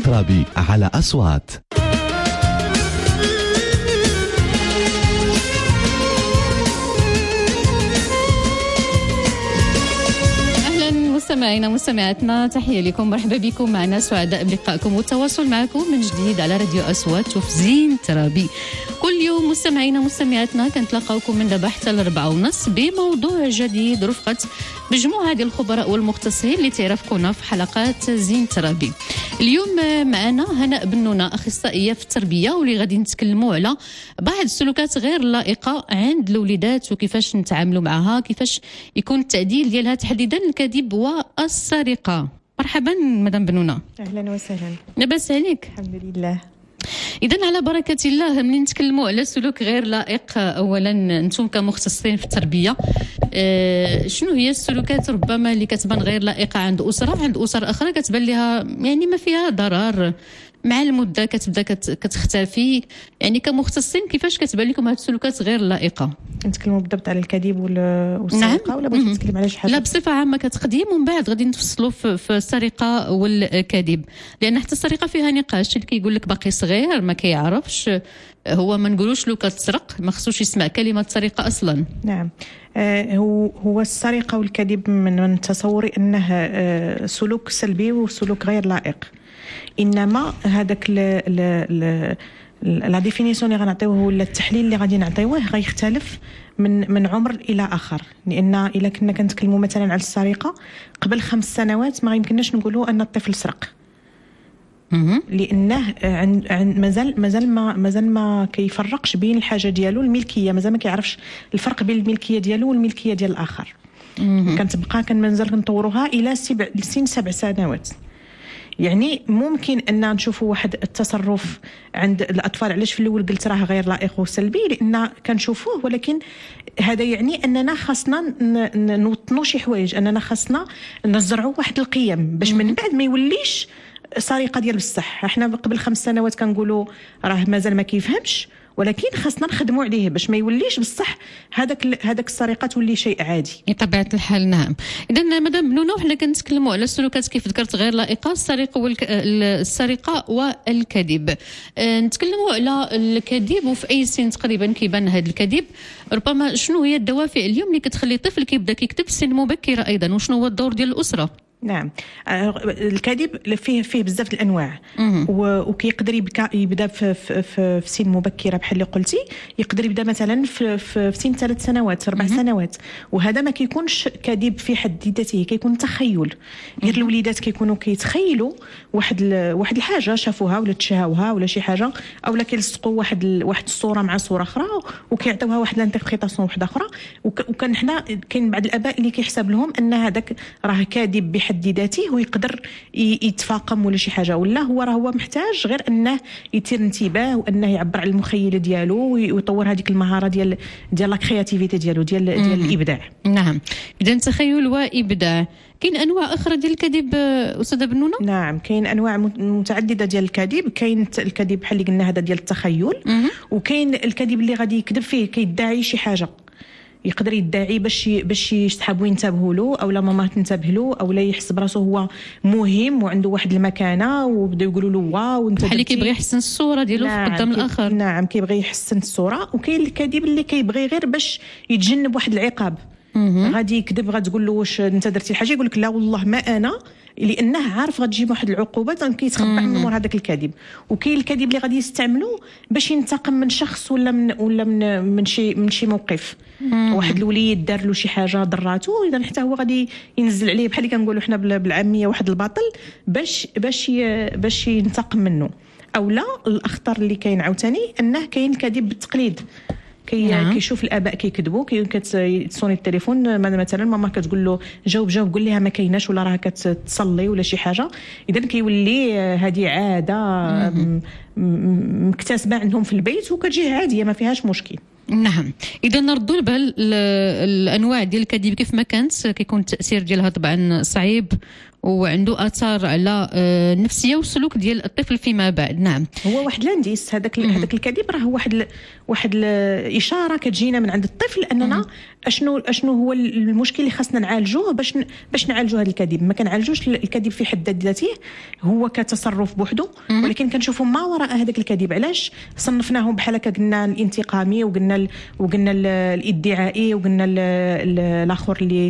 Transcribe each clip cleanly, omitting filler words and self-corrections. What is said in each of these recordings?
ترابي على أصوات. مستمعينا مستمعاتنا، تحية لكم، مرحبا بكم معنا، سعداء بلقائكم والتواصل معكم من جديد على راديو أصوات شوف زين ترابي. كل يوم مستمعينا مستمعاتنا كنتلاقاوكم من دابا حتى ل4:30 بموضوع جديد رفقة مجموعة ديال الخبراء والمختصين اللي تعرفكونا في حلقات زين ترابي. اليوم معنا هناء بنونة، أخصائية في التربية، واللي غادي نتكلموا على بعض السلوكات غير لائقة عند الوليدات وكيفاش نتعاملوا معها، كيفاش يكون التعديل ديالها، تحديدا الكذب والسرقة. مرحبا مدام بنونة. أهلا وسهلا. لاباس عليك؟ الحمد لله. إذن على بركة الله، ملي نتكلموا على سلوك غير لائق، أولا أنتم كمختصين في التربية، شنو هي السلوكات ربما اللي كتبان غير لائقة عند أسرة، عند أسر أخرى كتبان لها يعني ما فيها ضرر، مع المدة كتبدا كتختفي، يعني كمختصين كيفاش كتبان لكم هذه السلوكات غير لائقة؟ نتكلموا بالضبط على الكذب والسرقة. نعم. ولا بغيتي نتكلم على شي حاجة؟ لا، بصفة عامة كتقديم، ومن بعد غادي نتفصلوا في السرقة والكذب، لأن حتى السرقة فيها نقاش. اللي كيقول لك باقي صغير ما كيعرفش، هو ما نقولوش له كتسرق، ما خصوش يسمع كلمة سرقة أصلا. نعم. هو السرقة والكذب من تصوري أنه سلوك سلبي وسلوك غير لائق، انما هذاك لا ديفينيسيون اللي غنعطيوه ولا التحليل اللي غادي نعطيوه غيختلف من عمر الى اخر. لان الا كنا كنتكلموا مثلا على السرقه قبل 5 سنوات ما يمكنناش نقولوا ان الطفل سرق، لانه مازال ما كيفرقش بين الحاجه ديالو، الملكيه مازال ما كيعرفش الفرق بين الملكيه ديالو والملكيه ديال الاخر. كان مازال كنطوروها الى سن 7 سنوات. يعني ممكن ان نشوفوا واحد التصرف عند الاطفال، علاش في الاول قلت راه غير لائق وسلبي، لان كنشوفوه، ولكن هذا يعني اننا خاصنا نوطنوا شي حوايج، اننا خاصنا نزرعوا واحد القيم باش من بعد ما يوليش سرقه ديال بصح. احنا قبل 5 سنوات كنقولوا راه مازال ما كيفهمش، ولكن خاصنا نخدموا عليه باش ما يوليش بصح هذاك السرقه تولي شيء عادي بطبيعه الحال. نعم. اذا مدام بنونه، وحنا كنتكلموا على السلوكات كيف ذكرت غير لائقه، السرقه والكذب. نتكلموا على الكذب، وفي اي سن تقريبا كيبان هذا الكذب. ربما شنو هي الدوافع اليوم اللي كتخلي الطفل كيبدا يكذب في سن مبكره ايضا، وشنو هو الدور ديال الاسره؟ نعم. الكذب فيه بزاف الانواع، وكيقدر يبدا في سن مبكره بحال اللي قلتي، يقدر يبدا مثلا في سن 3 سنوات 4 سنوات، وهذا ما كيكونش كذب في حد ذاته، كيكون تخيل. غير الوليدات كيكونوا كيتخيلوا واحد الحاجه شافوها ولا تشاهوها ولا شي حاجه، اولا كيلصقوا واحد الصوره مع صوره اخرى وكيعطيوها واحد الانتربريتاسيون واحده اخرى. وكان حنا كاين بعض الاباء اللي كيحسب لهم ان هذاك راه كاذب بحد ذاته، ويقدر يتفاقم ولا شي حاجه، ولا هو محتاج غير انه يثير انتباه، وانه يعبر على المخيله ديالو ويطور هذيك المهاره ديال لا كرياتيفيتي ديالو، ديال الابداع. نعم. اذا تخيل وابداع. كاين انواع اخرى ديال الكذب استاذه بنونه؟ نعم، كاين انواع متعدده ديال الكذب. كاين الكذب بحال اللي قلنا هذا ديال التخيل، وكاين الكذب اللي غادي يكذب فيه كيدعي شي حاجه، يقدر يدعي باش يصحابو ينتبهوا له، او لا ماما تنتبه له، او لا يحس براسو هو مهم وعنده واحد المكانه، وبداو يقولوا له واو انت بحال كيبغي يحسن الصوره ديالو قدام الاخر. نعم، كيبغي يحسن الصوره. وكاين الكذب اللي كيبغي غير باش يتجنب واحد العقاب، غادي يكذب، غتقول له واش انت درتي حاجه، يقول لك لا والله ما انا، لانه عارف غتجيب واحد العقوبات، كيتخبى من مور هذاك الكذب. وكاين الكذب اللي غادي يستعملوا باش ينتقم من شخص ولا من شي موقف. واحد الوليد دار له شي حاجه ضراته، اذا حتى هو غادي ينزل عليه بحال اللي كنقولوا حنا بالعاميه واحد الباطل باش ينتقم منه. او لا، الاخطر اللي كاين عاوتاني انه كاين الكذب بالتقليد. كيشوف الاباء كيكذبوا، كيتصوني التليفون مثلا ماما كتقول له جاوب قول لها ما كايناش، ولا راها كتصلي ولا شي حاجه، اذا كيولي هذه عاده مكتسبه عندهم في البيت وكتجي عاديه ما فيهاش مشكل. نعم. اذا نردوا البال الانواع ديال الكذب كيف ما كانت، كيكون التاثير ديالها طبعا صعيب وعنده اثار على النفسيه والسلوك ديال الطفل فيما بعد. نعم، هو واحد لانديس هذاك الكذب، راه واحد الاشاره كتجينا من عند الطفل اننا اشنو هو المشكل اللي خاصنا نعالجوه باش نعالجوا هذا الكذب. ما كنعالجوش الكذب في حد ذاته هو كتصرف بوحده، ولكن كنشوفوا ما وراء هذاك الكذب. علاش صنفناهم بحال هكا؟ قلنا الانتقامي وقلنا الادعائي وقلنا الاخر اللي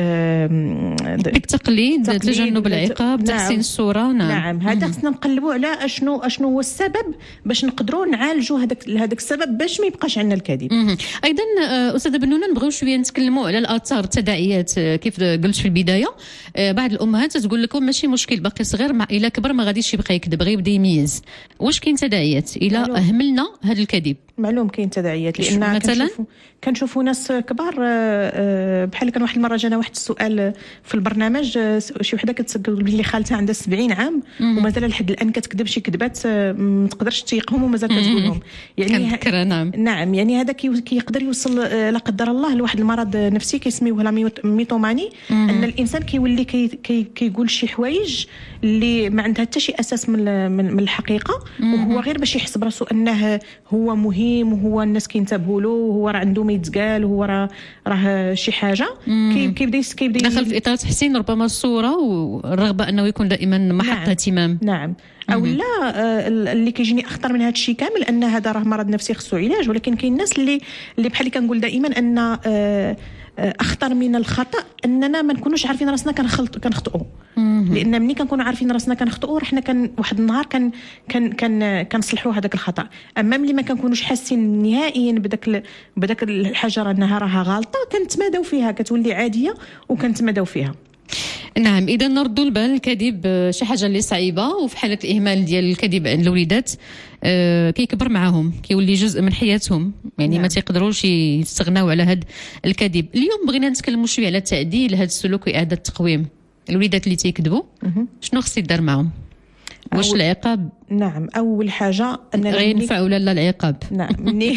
بالتقليد، تجنب العقاب، تحسين الصوره. نعم هذا خصنا نقلبوا على اشنو هو السبب باش نقدروا نعالجوا هذاك السبب باش ما يبقاش عندنا الكذب. ايضا استاذه بنونه نبغيو شويه نتكلموا على الاثار التداعيات. كيف قلت في البدايه بعض الامهات تقول لكم ماشي مشكل باقي صغير، الى كبر ما غاديش يبقى يكذب، غير يبدا يميز. واش كاين تداعيات الى اهملنا هذا الكذب؟ معلوم كاين تداعيات، لان كنشوفوا ناس كبار بحال كان واحد المره جانا واحد السؤال في البرنامج، شي وحده كتقول بلي خالتها عندها 70 عام ومازال لحد الان كتكذب شي كذبات ما تقدرش تيقهم ومازال كتقولهم. يعني نعم يعني هذا كيقدر يوصل لا قدر الله لواحد المرض نفسي كيسميوه لا ميتوماني، ان الانسان كيولي كيقول شي حوايج اللي ما عندها حتى شي اساس من الحقيقه، وهو غير باش يحس براسو انه هو مهم وهو الناس كينتبهوا له وهو راه عنده ما يتقال وهو راه شي حاجه. كيبدا دخل في اطار تحسين ربما الصوره والرغبه انه يكون دائما محط اهتمام. نعم او لا اللي كيجيني اخطر من هذا الشيء كامل ان هذا راه مرض نفسي خصو علاج، ولكن كاين الناس اللي بحال كنقول دائما ان اخطر من الخطا اننا ما نكونوش عارفين راسنا كنخطئوا. لان ملي كنكونوا عارفين راسنا كنخطئوا حنا واحد النهار كنصلحوا هذاك الخطا. اما ملي ما كنكونوش حاسين نهائيا بداك الحاجه انها راها غلطه كنتماداو فيها، كتولي عاديه وكنتماداو فيها. نعم، اذا نردوا البال الكذب شي حاجه اللي صعيبه، وفي حاله الاهمال ديال الكذب عند الوليدات كيكبر معاهم، كيولي جزء من حياتهم. يعني ما تيقدروش يستغناو على هذا الكذب. اليوم بغينا نتكلموا شويه على تعديل هذا السلوك واعاده التقويم. الوليدات اللي تيكذبوا شنو خص يدار معهم؟ واش العقاب؟ نعم، اول حاجه اننا غير ينفع ولا لا العقاب؟ نعم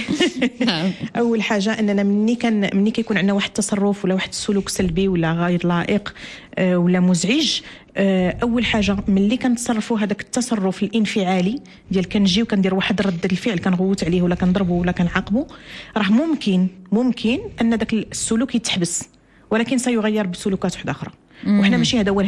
اول حاجه اننا مني كيكون عندنا واحد التصرف ولا واحد السلوك سلبي ولا غير لائق ولا مزعج، اول حاجه ملي كنتصرفوا هذاك التصرف الانفعالي ديال كنجي وكندير واحد رد الفعل كنغوت عليه ولا كنضربه ولا كنعاقبه، راه ممكن ان ذاك السلوك يتحبس ولكن سيغير بسلوكات واحده اخرى. وحنا ماشي هذا هو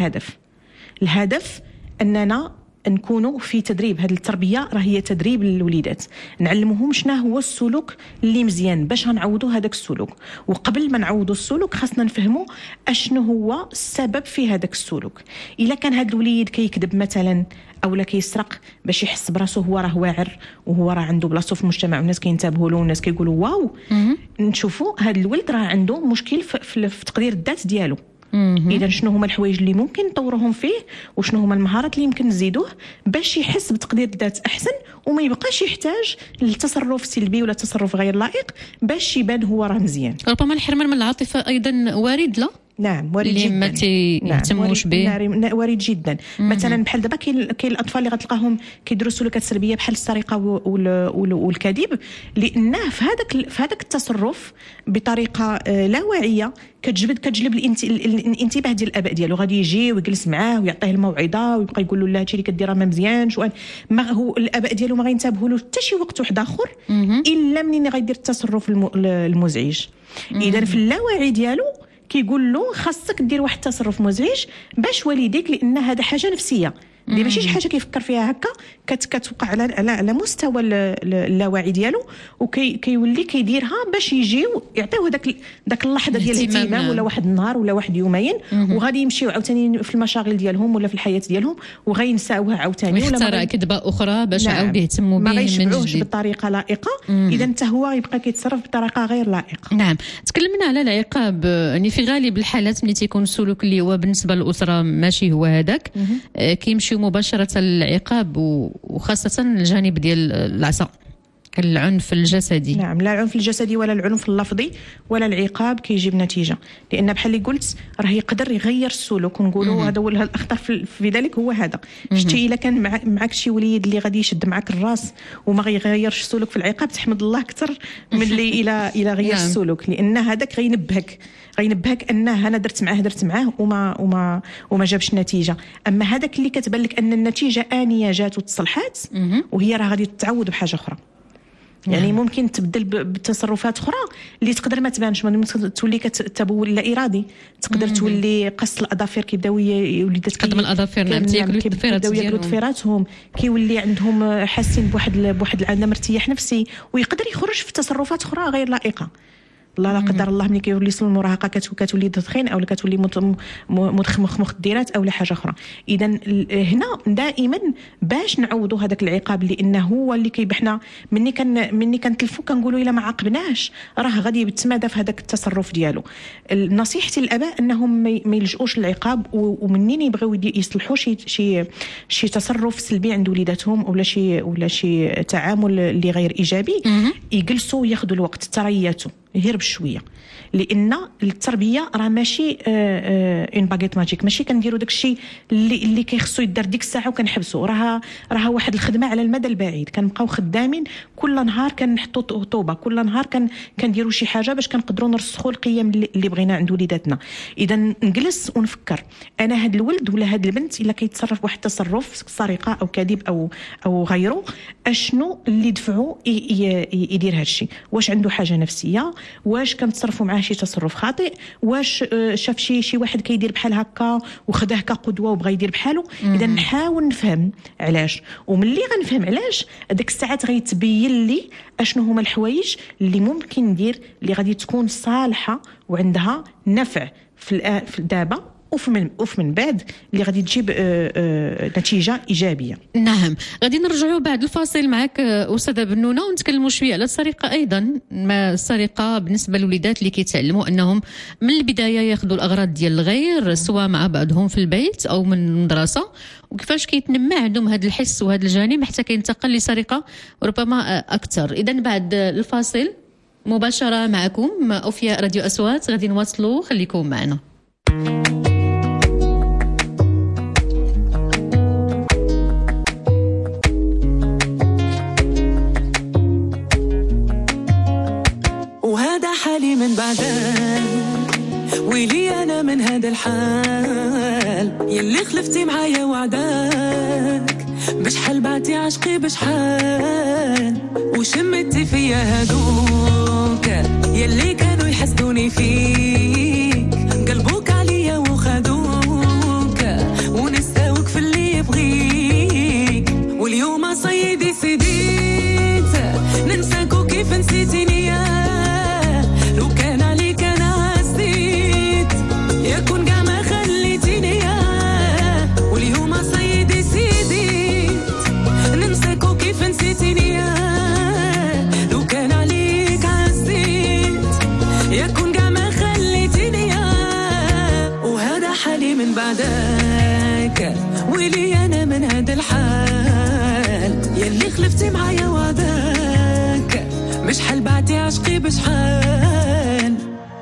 الهدف اننا نكونوا في تدريب. هذه التربيه راه هي تدريب للوليدات، نعلموهم شنو هو السلوك اللي مزيان باش غنعوضوا هذاك السلوك. وقبل ما نعوضوا السلوك خاصنا نفهموا اشنو هو السبب في هذاك السلوك. الا كان هذا الوليد كيكذب مثلا او لا كيسرق باش يحس براسو هو راه واعر وهو راه عنده بلاصتو في المجتمع والناس كينتبهوا له والناس كيقولوا واو، نشوفوا هذا الولد راه عنده مشكل في تقدير الذات ديالو. اذا شنو هما الحوايج اللي ممكن نطورهم فيه وشنو هما المهارات اللي يمكن نزيدوه باش يحس بتقدير الذات احسن وما يبقاش يحتاج للتصرف سلبي ولا تصرف غير لائق باش يبان هو راه مزيان. ربما الحرمان من العاطفه ايضا وارد، لا؟ نعم وارد جدا، اللي ما تيهتموش به. وارد جدا. مثلا بحال دابا كاين الاطفال اللي غتلقاهم كيديروا سلوكات سلبيه بحال السرقه والكذب، لانه في هذاك التصرف بطريقه لا واعيه كتجلب الانتباه ديال الاباء ديالو. غادي يجي ويجلس معاه ويعطيه الموعظه ويبقى يقول له لا هادشي اللي كدير ما مزيانش، ما هو الاباء ديالو ما غينتبهوا له حتى شي وقت واحد اخر الا منين غيدير التصرف المزعج. اذا في اللاوعي ديالو كيقول له خاصك دير واحد التصرف مزعج باش والديك، لان هذا حاجه نفسيه اللي ماشي شي حاجه كيفكر فيها هكا، كتوقع على مستوى اللاواعي ديالو وكيولي كيديرها باش يجيو يعطيوه داك اللحظه ديال الاهتمام ولا واحد النهار ولا واحد يومين، وغادي يمشيو عاوتاني في المشاغل ديالهم ولا في الحياه ديالهم وغينساوها عاوتاني ولا كذبه اخرى باش عاود يهتموا به من جديد، ما غيشبعوش بالطريقه لائقه. اذا حتى هو يبقى كيتصرف بطريقه غير لائقه. نعم، تكلمنا على العقاب. يعني في غالب الحالات ملي تيكون السلوك اللي هو بالنسبه للاسره ماشي هو هذاك، كيمشيو مباشره للعقاب، وخاصه الجانب ديال العصا هذاك العنف الجسدي. نعم، لا العنف الجسدي ولا العنف اللفظي ولا العقاب كيجيب نتيجه، لان بحال اللي قلت راه يقدر يغير السلوك. ونقولوا هذا هو الاخطر في ذلك هو هذا. شتي الا كان معك شي وليد اللي غادي يشد معك الراس وما غيغيرش السلوك في العقاب، تحمد الله اكثر من اللي الى غير السلوك، لان هذاك غينبهك انه انا درت معاه وما جابش نتيجه. اما هذاك اللي كتبان لك ان النتيجه انيه جات وتصلحات، وهي راه غادي تتعود بحاجه اخرى. يعني ممكن تبدل بتصرفات اخرى اللي تقدر ما تبانش، تولي كتبول لا ارادي، تقدر تولي قص الاظافر، كيبداو وليدات قدم الاظافر نعم ياكلوا ضفيراتهم، كيولي عندهم حاسين بواحد العدم ارتياح نفسي، ويقدر يخرج في تصرفات اخرى غير لائقه. الله لا قدر الله ملي كيولي سن المراهقه كتولي تدخين او كتولي مخدرات او حاجه اخرى. اذا هنا دائما باش نعوضوا هذاك العقاب، لانه هو اللي كيبحنا مني كنتلفوا كنقولوا الا ما عاقبناش راه غادي يتمادى في هذاك التصرف ديالو. نصيحتي للاباء انهم ما يلجؤوش للعقاب، ومنين يبغيو يصلحوا شي تصرف سلبي عند وليداتهم ولا شي تعامل اللي غير ايجابي، يجلسوا وياخذوا الوقت ترياتوا غير بشويه، لان التربيه راه ماشي اون باغيت ماجيك، ماشي كنديروا داكشي اللي كيخصو يدار ديك الساعه وكنحبسوا. راها واحد الخدمه على المدى البعيد، كنبقاو خدامين كل نهار، كنحطوا طوبه كل نهار، كنديروا شي حاجه باش كنقدروا نرسخوا القيم اللي بغينا عند وليداتنا. اذا نجلس ونفكر، انا هاد الولد ولا هاد البنت الا كيتصرف بواحد التصرف سرقه او كذب او غيره، اشنو اللي دفعوا يدير هاد الشيء؟ واش عنده حاجه نفسيه؟ واش كنتصرفوا معاه شي تصرف خاطئ؟ واش شاف شي واحد كيدير بحال هكا وخداه كقدوه وبغى يدير بحاله؟ اذا نحاول نفهم علاش، وملي غنفهم علاش ديك الساعات غيتبين لي اشنو هما الحوايج اللي ممكن ندير اللي غادي تكون صالحه وعندها نفع في دابا وفي من بعد، اللي غادي تجيب نتيجه ايجابيه. نعم، غادي نرجعوا بعد الفاصل معك استاذه بنونه ونتكلموا شويه على السرقه ايضا. ما السرقه بالنسبه للوليدات اللي كيتعلموا انهم من البدايه ياخذوا الاغراض ديال الغير، سواء مع بعضهم في البيت او من المدرسه، وكيفاش كيتنمى عندهم هذا الحس وهذا الجانب حتى كينتقل لسرقه ربما اكثر. اذا بعد الفاصل مباشره معكم اوفياء راديو اصوات، غادي نواصلوا، خليكم معنا. حالي من بعدك، ويلي أنا من هذا الحال يلي خلفتي معايا وعداك، بشحال بعتي عشقي بشحال، وشمتي فيا هادوك يلي كانوا يحسدوني فيك، قلبوك عليا وخدوك ونساوك في اللي يبغيك، واليوم صيدي سديت ننساك وكيف نسيتيني لو كان عليك انا عزيت يكون كاع ما خليتيني واليوم صيدي سيديت ننساك وكيف نسيتيني لو كان عليك عزيت يكون كاع ما خليتيني وهذا حالي من بعدك، ويلي انا من هذا الحال يلي خلفتي معايا وعداك، بشحال بعتي عشقي بشحال.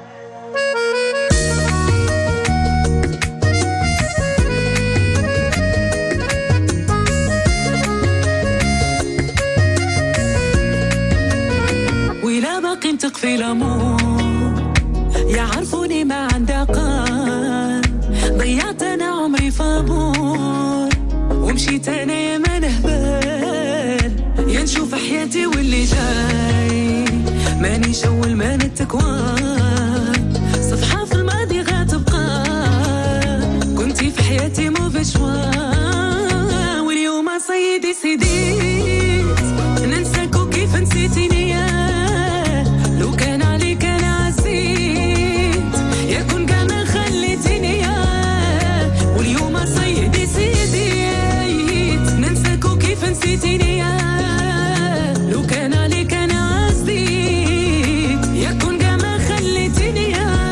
ولا باقي نتق في الامور يعرفوني ما عندي عقل، ضيعت انا عمري فابور ومشيت انا يا ما نهبل، يا نشوف حياتي واللي جاي ماني شول ما نتكوى، صفحة في الماضي غتبقى كنتي في حياتي مو بشوى، واليوم صيدي سيديت ننساك وكيف نسيتيني لو كان عليك انا عزيت يكون كاع ما خليتيني واليوم صيدي سيديت ننساك وكيف نسيتيني لو كان عليك انا عزيت يكون كاع ما خليتيني،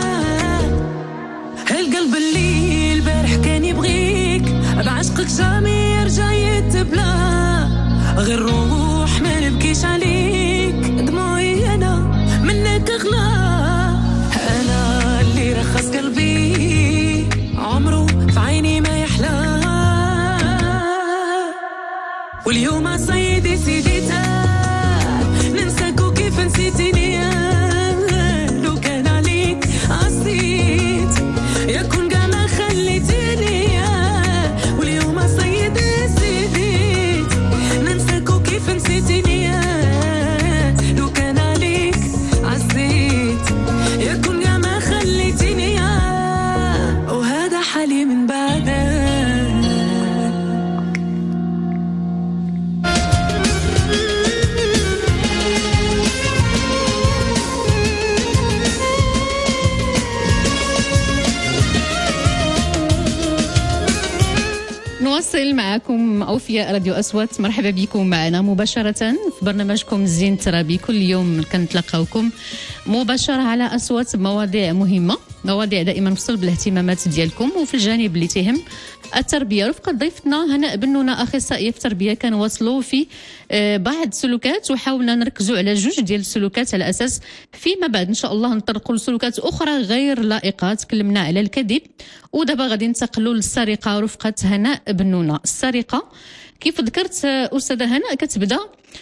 هالقلب اللي البارح كان يبغيك بعشقك جامي يرجع يتبلى، غير روح ما نبكيش عليك واليوم صيدي سيديتها ننساك وكيف نسيتني لو كان عليك عصيت يكون كاع ما خليتني واليوم صيدي سيديت ننساك وكيف نسيتني لو كان عليك عصيت يكون كاع ما خليتني وهذا حالي من بعدك. نواصل معكم أوفياء راديو أصوات. مرحبا بكم معنا مباشرة في برنامجكم زين الترابي. كل يوم كنتلاقاوكم مباشرة على أصوات بمواضيع مهمة، مواضيع دائما في صلب الاهتمامات ديالكم وفي الجانب اللي تهم التربية. رفقة ضيفتنا هناء بنونة أخصائية في التربية كنواصلوا في بعض السلوكات وحاولنا نركزوا على جوج ديال السلوكات على أساس فيما بعد إن شاء الله نطرقوا لسلوكات أخرى غير لائقة. تكلمنا على الكذب ودابا غادي ننتقلوا للسرقة. رفقة هناء بنونة، السرقة كيف ذكرت أستاذة هناء كتبدا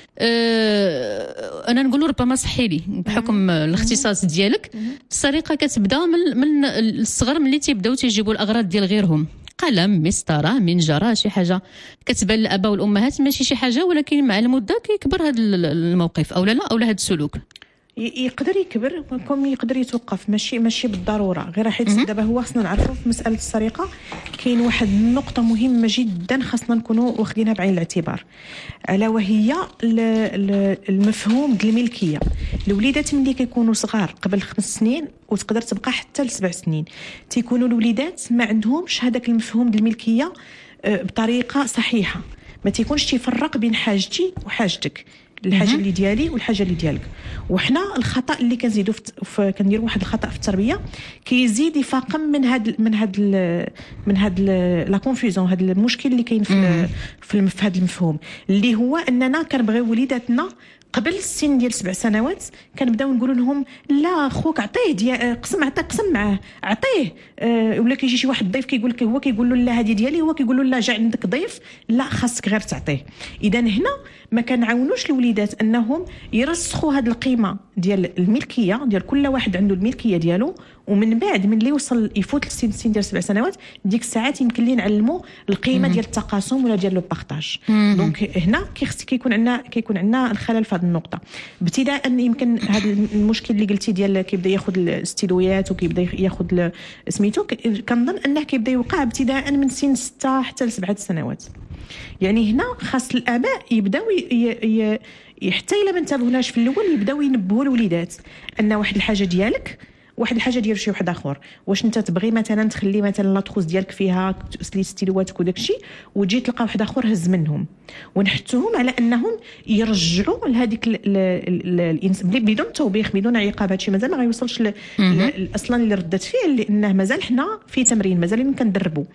أنا نقول ربما صحي لي بحكم الاختصاص ديالك. السرقة كتبدا من الصغر ملي تيبداو تيجيبوا الأغراض ديال غيرهم، قلم، مسطرة، منجرة، شي حاجة كتبان الآباء والأمهات ماشي شي حاجة، ولكن مع المدة كيكبر هذا الموقف أو لا هذا السلوك. يقدر يكبر كم يقدر يتوقف، ماشي بالضروره، غير حيت دابا هو خصنا نعرفوا في مساله السرقه كاين واحد النقطه مهمه جدا خصنا نكونوا واخدينها بعين الاعتبار، الا وهي المفهوم ديال الملكيه. الوليدات ملي كيكونوا صغار قبل 5 سنين وتقدر تبقى حتى ل7 سنين تيكونوا الوليدات ما عندهمش هذاك المفهوم ديال الملكيه بطريقه صحيحه، ما تيكونش تيفرق بين حاجتي وحاجتك، الحاجه اللي ديالي والحاجه اللي ديالك. وحنا الخطا اللي كنزيدوا كنديروا واحد الخطا في التربيه كيزيد يفاقم من هاد لا كونفوزيون، هاد المشكل اللي كاين في هذا المفهوم اللي هو اننا كنبغيو وليداتنا قبل السن ديال 7 سنوات كنبداو نقولوا لهم لا خوك عطيه قسم معاه عطيه، ولا كيجي شي واحد ضيف كيقول لك هو كيقول له لا هذه ديالي، هو كيقول له لا جا عندك ضيف لا خاصك غير تعطيه. اذا هنا ما كنعاونوش الوليدات انهم يرسخوا هذه القيمه ديال الملكيه ديال كل واحد عنده الملكيه ديالو، ومن بعد من اللي وصل يفوت السن ديال 7 سنوات ديك الساعات يمكن لي نعلموا القيمه ديال التقاسم ولا ديال لو بارطاج. دونك هنا كيكون عندنا الخلل في هذه النقطه. ابتداء يمكن هذا المشكل اللي قلتي ديال كيبدا ياخذ الستيلويات وكيبدا ياخذ سميتو، كنظن انه كيبدا يوقع ابتداء من سن 6 حتى ل 7 سنوات. يعني هنا خاص الاباء يبداو حتى الا ما انتبهوناش في الاول يبداو ينبهوا الوليدات ان واحد الحاجه ديالك واحد الحاجه ديال شي واحد اخر. واش انت تبغي مثلا تخلي مثلا لاطخوز ديالك فيها ستيلواتك وداكشي وتجي تلقى واحد اخر هز منهم، ونحثوهم على انهم يرجعوا لهذيك بدون توبيخ بدون عقاب. هادشي مازال ما غيوصلش اصلا لردة فعل، لانه مازال حنا في تمرين، مازال كندربوا.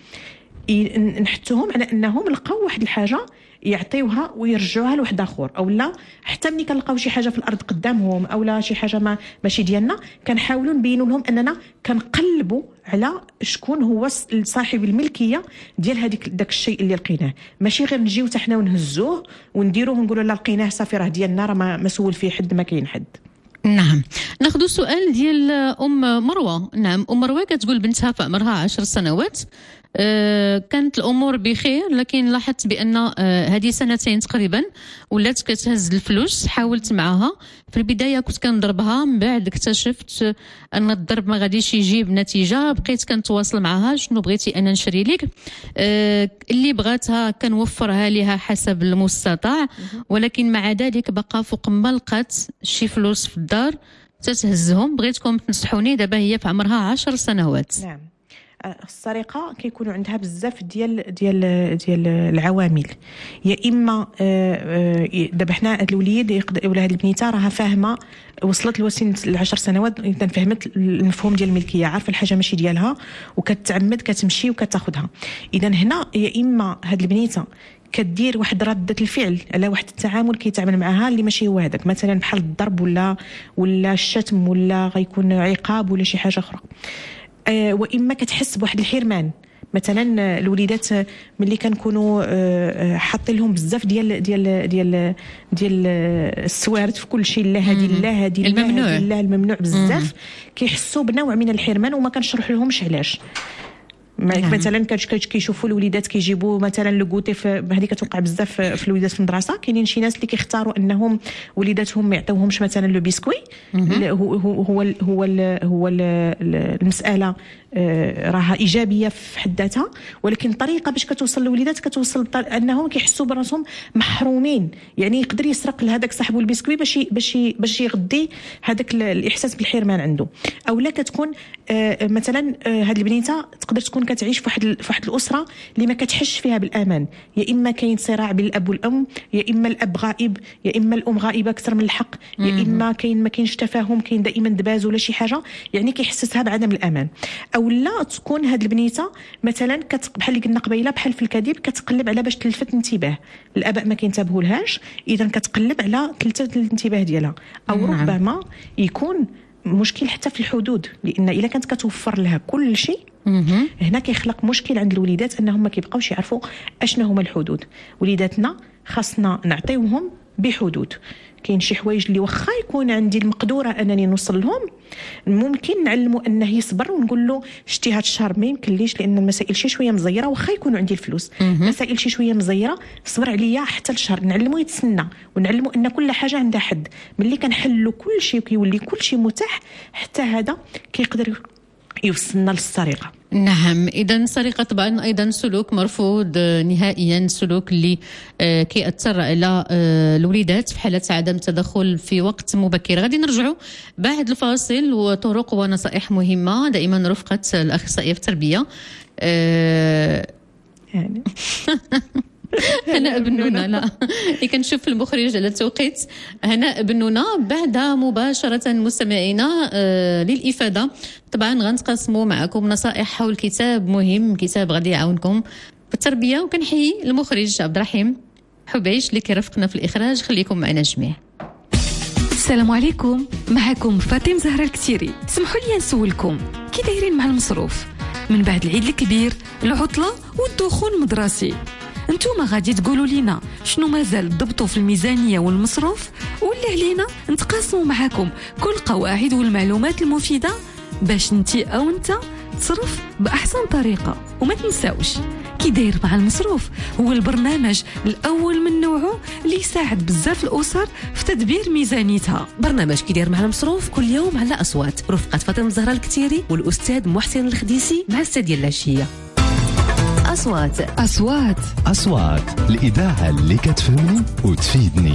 نحثوهم على انهم لقاو واحد الحاجه يعطيوها ويرجعوها لواحد اخر، او لا حتى ملي كنلقاو شي حاجه في الارض قدامهم او لا شي حاجه ماشي ديالنا كنحاولوا نبينوا لهم اننا كنقلبوا على شكون هو صاحب الملكيه ديال داك الشيء اللي لقيناه، ماشي غير نجيو حتى حنا ونهزوه ونديروه ونقولوا لا لقيناه صافي راه ديالنا، راه ما سول فيه حد، ما كاين حد. نعم. ناخذ سؤال ديال مروه. نعم، مروه كتقول بنتها في عمرها 10 سنوات كانت الامور بخير، لكن لاحظت بان هذه 2 سنين تقريبا ولات كتهز الفلوس. حاولت معها في البدايه كنت كنضربها، من بعد اكتشفت ان الضرب ما غاديش يجيب نتيجه، بقيت كنتواصل معها شنو بغيتي انا نشري لك، اللي بغاتها كنوفرها لها حسب المستطاع، ولكن مع ذلك بقى فوق ما لقات شي فلوس في الدار تتهزهم. بغيتكم تنصحوني، دابا هي في عمرها 10 سنوات. نعم. السرقه كيكونوا عندها بزاف ديال العوامل، يا اما دابا حنا هاد الوليد ولا هاد البنيته راها فاهمه، وصلت لسن 10 سنوات فهمت المفهوم ديال الملكيه، عارفه الحاجه ماشي ديالها وكتعمد كتمشي وكتاخذها. اذا هنا يا اما هاد البنيته كدير واحد ردة الفعل على واحد التعامل كيتعامل معها اللي ماشي هو هذاك، مثلا بحال الضرب ولا الشتم ولا غيكون عقاب ولا شي حاجه اخرى، واما كتحس بواحد الحرمان مثلا الوليدات ملي كنكونوا حاطين لهم بزاف ديال السوارت في كل شيء، لا هذه لا هذه لا الممنوع بزاف، كيحسوا بنوع من الحرمان وما كنشرح لهمش علاش. مثلا كيشوفوا الوليدات كيجيبوا مثلا لو غوتي، هذه كتوقع بزاف في الوليدات في المدرسه. كاينين شي ناس اللي كيختاروا انهم وليداتهم ما يعطيوهمش مثلا لو بيسكوي. هو المساله راها ايجابيه في حد ذاتها، ولكن طريقه باش كتوصل للوليدات كتوصل انهم كيحسوا براسهم محرومين. يعني يقدر يسرق لهذاك صاحبو البيسكوي باش يغدي هذاك الاحساس بالحرمان عنده. او لا كتكون مثلا هذه البنيته تقدر تكون كتعيش في واحد الاسره اللي ما كتحش فيها بالامان، يا اما كاين صراع بين الاب والام، يا اما الاب غائب، يا اما الام غائبه اكثر من الحق، يا اما ما كاينش تفاهم، كاين دائما دباز ولا شي حاجه، يعني كيحسسها بعدم الامان. او لا تكون هذه البنيته مثلا بحال اللي قلنا قبيله، بحال في الكذب كتقلب على باش تلفت الانتباه، الاباء ما كينتبهوا لهاش، اذا كتقلب على تلفت الانتباه ديالها. او ربما يكون مشكل حتى في الحدود، لان الا كانت كتوفر لها كل شيء هنا كيخلق مشكل عند الوليدات انهم ما كيبقاوش يعرفوا اشنا هما الحدود. وليداتنا خاصنا نعطيوهم بحدود. كاين شي حوايج اللي واخا يكون عندي المقدوره انني نوصل لهم، ممكن نعلمه انه يصبر ونقول له شتي هاد الشهر ما يمكنليش لان المسائل شي شويه مزيره، واخا يكونوا عندي الفلوس مسائل شي شويه مزيره، صبر عليا حتى الشهر. نعلمه يتسنى ونعلمه ان كل حاجه عندها حد. ملي كنحلوا كل شيء وكيولي كل شيء متاح، حتى هذا كيقدر يوصلنا للسرقه. نعم، إذا السرقة طبعا أيضا سلوك مرفوض نهائيا، سلوك اللي كيأثر على الوليدات في حالة عدم التدخل في وقت مبكر. غادي نرجعوا بعد الفاصل، وطرق ونصائح مهمة دائما رفقة الأخصائية في التربية يعني هناء بنونة. لا كنشوف المخرج على التوقيت. هناء بنونة بعد مباشرة مستمعينا للإفادة. طبعا غنتقاسموا معكم نصائح حول كتاب مهم، كتاب غادي يعاونكم في التربية. وكنحيي المخرج عبد الرحيم حبيش اللي كيرافقنا في الإخراج. خليكم معنا جميع. السلام عليكم، معكم فاطمة زهرة الكتيري. سمحوا لي نسولكم كي دايرين مع المصروف من بعد العيد الكبير، العطلة والدخول المدرسي؟ انتوما غادي تقولوا لينا شنو مازال ضبطوا في الميزانية والمصروف، ولا علينا نتقاسموا معاكم كل القواعد والمعلومات المفيدة باش انتي او انت تصرف بأحسن طريقة. وما تنساوش كي داير مع المصروف هو البرنامج الأول من نوعه اللي يساعد بزاف الأسر في تدبير ميزانيتها. برنامج كي داير مع المصروف كل يوم على أصوات، رفقة فاطمة الزهراء الكتيري والأستاذ محسن الخديسي مع السادية العشية. أصوات الإذاعة اللي كتفهمني وتفيدني.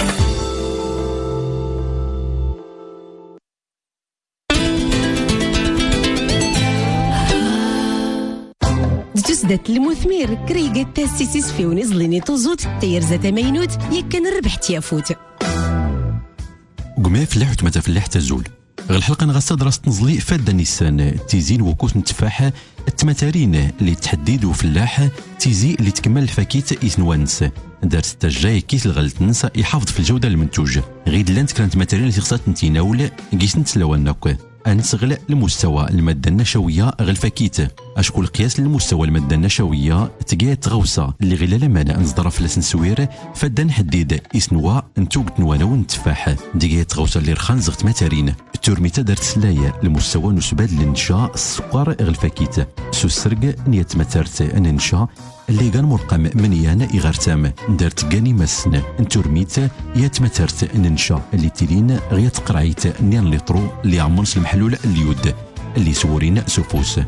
تزدت المثمر كريقة تاسيسيس في ونزليني توزوت تير زات مينوت يكن الربح تيافوت قمي فلاح وتمتا فلاح تزول غير الحلقه نغسى دراسه نزلي فاد نيسان تيزين وكوت نتفاحه التماتارين اللي تحديد وفلاحه تيزي اللي تكمل الفاكيت إثنوانس دارت التجاي كيس الغلط نسا يحافظ في الجوده المنتوج غير لانت كانت ماتيريال اللي خصها تنتيناول قيس نتسلاوناك أنسغل المستوى المادة النشوية غير الفاكيت أشكل قياس للمستوى المادة النشوية تقايت غوصة اللي غير لما نصدر في لسنسوير فدان حديد إسنوا نتوق نوانا ونتفاح دقايت غوصة اللي رخان زغت ماتارين التورميتا دارت سلاية المستوى نسباد للنشا السكر غير الفاكيت سوسرق نيت ماتارت ننشا اللي كان مرقم منيانا إغارتام دارت كاني مسن انتورميت ياتمترت ننشا اللي تلين غيات قرعيت نيان لترو اللي عمرس المحلول اليود اللي سورين سفوس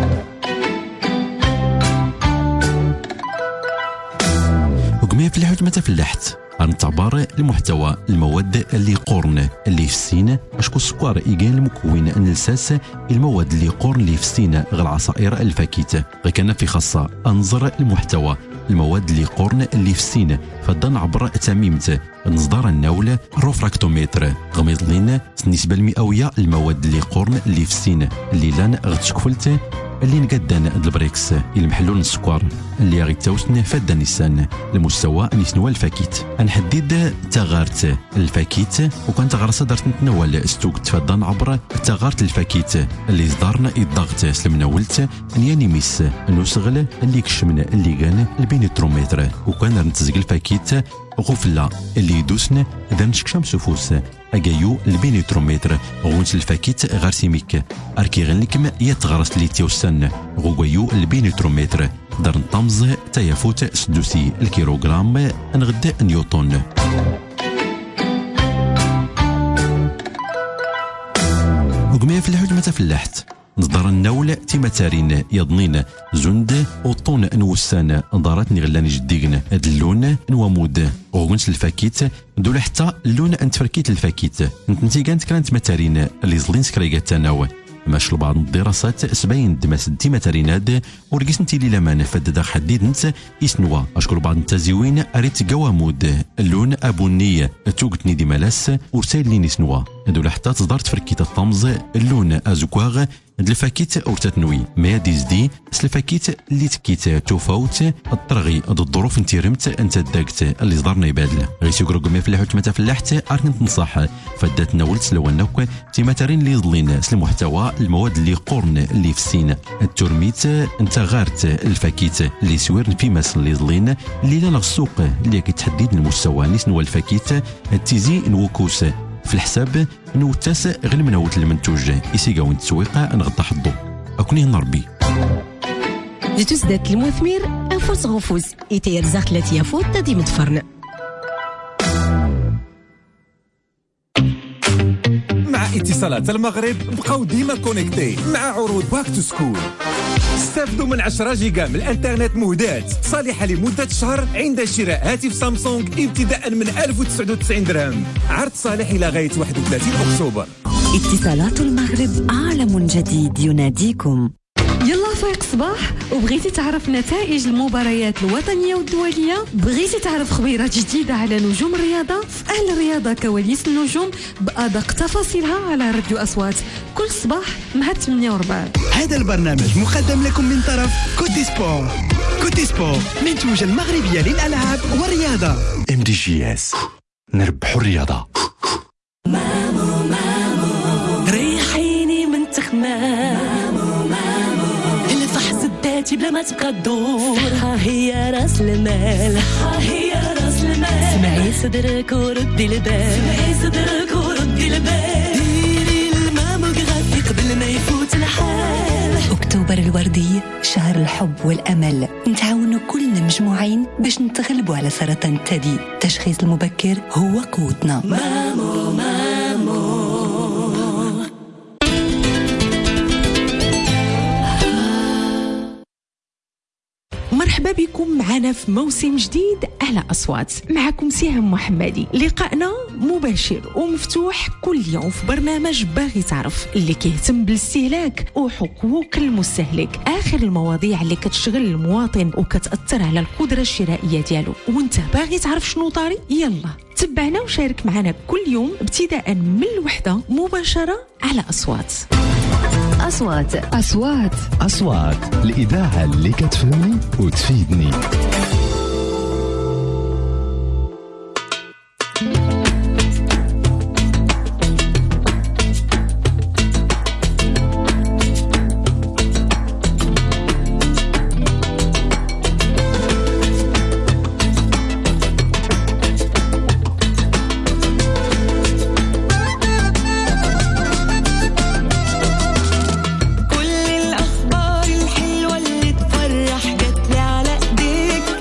وقمي في الحوت متى فلاحت غنتعبر المحتوى المواد اللي قورن اللي في السين اشكو السكر يقال المكون نلساس المواد اللي قورن اللي في السين غير العصائر الفاكيت غير كان في خاصه انظر المحتوى المواد اللي قورن اللي في السين فدان عبر تميمت نصدر النول الروفراكتومتر غميض لين النسبه المئويه المواد اللي قورن اللي في السين اللي لان غتشكفلت اللي نقدن البريكس المحلول السكر اللي غيتاوسن فاد نيسان المستوى نسنوا الفاكيت نحدد تغارت الفاكيت وكان تغار صدر تنتناول ستوك تفادن عبر تغارت الفاكيت اللي صدرنا الضغط سلمناولت نياني ميس نوسغل اللي كشمنا اللي كان البينيترومتر وكان نتزق الفاكيت غفلة اللي يدوسن ذا نشكشم سفوس أجايو البينيترومتر غونس الفاكيت غارسيميك أركي غنلكم يتغرس لي تيوسن غوغيو البينيترومتر دار نطمز تيافوت سدوسي الكيلوغرام نغدا نيوتن. وقمية في الحجمة فلاحت نصدر النول تيماتارين يضنين زند وطون نوسان دارت نغلان جديقن هاد اللون نوامود وغنس الفاكيت دول حتى اللون انتفركيت الفاكيت نتنتيقانت كانت ماتارين اللي زلين سكريقات تناو ماش لبعض الدراسات سباين دماس ديماتاريناد ورقيس نتي لي لمان فددا حديد نت يسنوا اشكر بعض التزيوين اريت قوامود اللون ابوني توقتني دي مالاس ورسائل لي نسنوا دول حتى تصدر تفركيت الطمز اللون ازكواغ الفاكيت او تتنوي ما ديزدي الفاكيت اللي تكيت توفاوت الطرغي ضد الظروف انت رمت انت داكت اللي صدرنا يبادل غيسوق رقمي في الحوت متى فلاحت اركن تنصح فدات ناولت لو انك تيماترين اللي يظلين المحتوى المواد اللي قرن اللي في السين الترميت انت غارت الفاكيت اللي سوير في ماس اللي يظلين اللي لا السوق اللي كيتحدد المستوى نسنوا الفاكيت التيزي نوكوس في الحساب نوتاس غير منوت المنتوج يسيقاو التسويق نغطى حضو اكوني نربي جتوس دات المثمر انفوس غفوز يتير زاخلات يافوت تدي متفرن مع اتصالات المغرب بقاو ديما كونيكتي مع عروض باك تو سكول. استافدوا من 10 جيجا من الانترنت مهدات صالحة لمدة شهر عند شراء هاتف سامسونج ابتداء من 1099 درهم. عرض صالح إلى غاية 31 أكتوبر. اتصالات المغرب عالم جديد يناديكم. يلا فايق صباح وبغيتي تعرف نتائج المباريات الوطنية والدولية، بغيتي تعرف خبيرات جديدة على نجوم الرياضة، في أهل الرياضة كواليس النجوم بأدق تفاصيلها على راديو أصوات كل صباح مع 8:15. هذا البرنامج مقدم لكم من طرف كوتي سبور. كوتي سبور منتوجة المغربية للألعاب والرياضة. MDGS نربحوا الرياضة. مامو مامو ريحيني من تخمام الفحص الذاتي بلا ما تبقى تدور. ها هي راس المال، ها هي راس المال. سمعي صدرك وردي البال، سمعي صدرك وردي البال. ديري الماموغرافي قبل ما يفوت الحال. أكتوبر الوردي شهر الحب والأمل، نتعاونوا كلنا مجموعين باش نتغلبوا على سرطان الثدي. التشخيص المبكر هو قوتنا. مامو مامو. مرحبا بكم معنا في موسم جديد على أصوات. معكم سهام محمدي. لقاءنا مباشر ومفتوح كل يوم في برنامج باغي تعرف اللي كيهتم بالاستهلاك وحقوق المستهلك. آخر المواضيع اللي كتشغل المواطن وكتأثر على القدرة الشرائية ديالو. وانت باغي تعرف شنو طاري؟ يلا تبعنا وشارك معنا كل يوم ابتداء من 1 مباشرة على أصوات. أصوات أصوات أصوات الإذاعة اللي كتفهمني وتفيدني. كل الأخبار الحلوة اللي تفرح جاتلي على إيديك.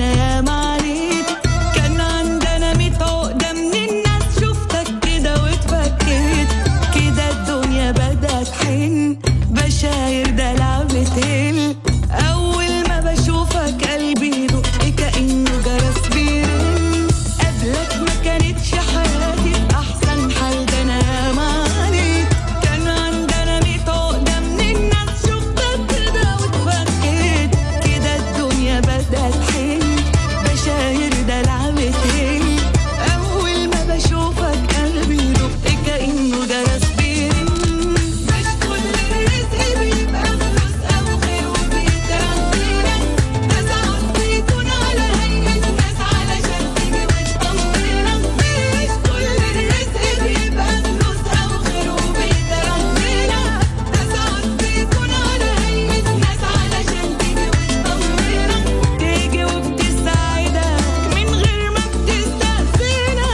عندنا يا معريت كان عندنا 100 عقدة من الناس شفتك كده واتفكيت كده الدنيا بدأت حن بشاير دلع بتقل أول ما بشوفك قلبي يدق كأنه جرس بيرن قبلك ما كانتش حياتي في أحسن حال ده أنا يا معريت كان عندنا 100 عقدة من الناس شفتك كده واتفكيت كده الدنيا بدأت حن بشاير دلع بتقل أول ما بشوفك قلبي يدق كأنه جرس بيرن مش كل الرزق بيبقى فلوس أو خير وبيتربينا تسعد بيكون على هيئة ناس علشان تيجي وتطمنا مش كل الرزق بيبقى فلوس أو خير وبيتربينا تسعد بيكون على هيئة ناس علشان تيجي وتطمنا تيجي وبتساعدك من غير ما بتستأذنها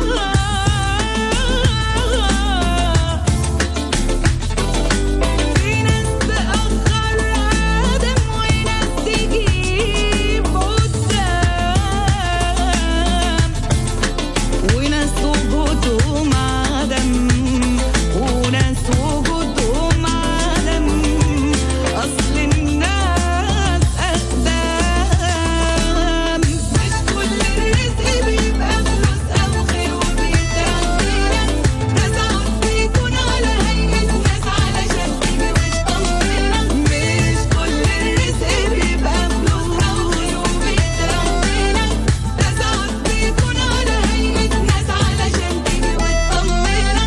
في ناس تأخر عدم وناس تجيب قدام وناس وجودهم عدم وناس وجودهم عدم أصل الناس أقدام مش كل الرزق بيبقى فلوس أو خير وبيتربينا تسعد بيكون على هيئة ناس علشان تيجي وتطمنا مش كل الرزق بيبقى فلوس أو خير وبيتربينا تسعد بيكون على هيئة ناس علشان تيجي وتطمنا